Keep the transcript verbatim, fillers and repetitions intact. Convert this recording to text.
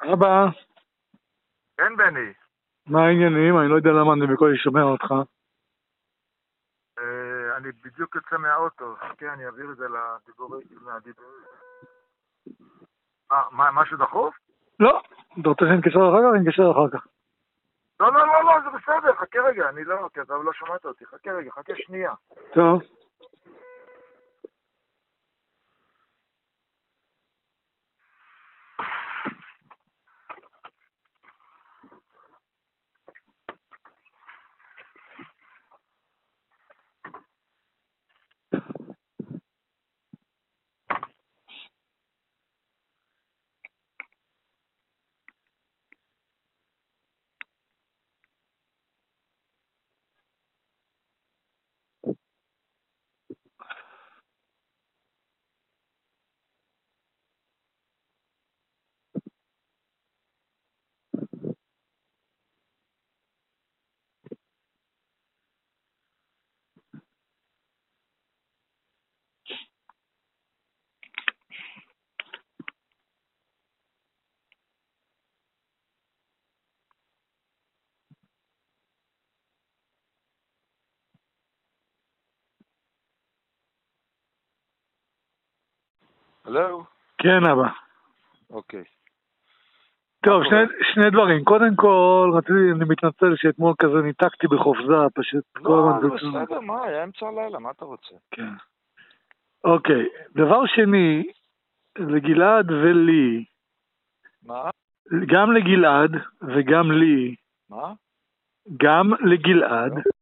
אבא, כן, בני. מה העניינים? אני לא יודע למה אני בקושי שומע אותך. אה, אני בדיוק יוצא מהאוטו. חכה, אני אעביר את זה לדיבורי. מהדיבור. אה, מה, משהו דחוף? לא, אתה רוצה שנתקשר אחר כך? נתקשר אחר כך. לא, לא, לא, לא, זה בסדר. חכה רגע, אני לא, כי אתה לא שמעת אותי. חכה רגע, חכה שנייה. טוב. הלו? כן, אבא. אוקיי. טוב, שני, שני דברים. קודם כל, רציתי, אני מתנצל שאתמול כזה ניתקתי בחופזה, פשוט כל לא, הזמן זה זה... בסדר, מה, היה אמצע הלילה, מה אתה רוצה? כן. אוקיי. דבר שני, לגלעד ולי, מה? גם לגלעד וגם לי, מה? גם לגלעד